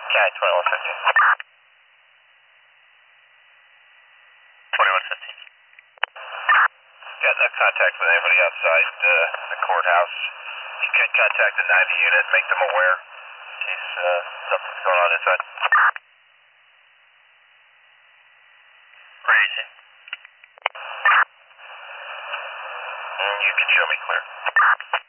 County 2115. 2115. Got no contact with anybody outside the courthouse. You could contact the 90 unit, make them aware in case something's going on inside. Crazy. You can show me clear.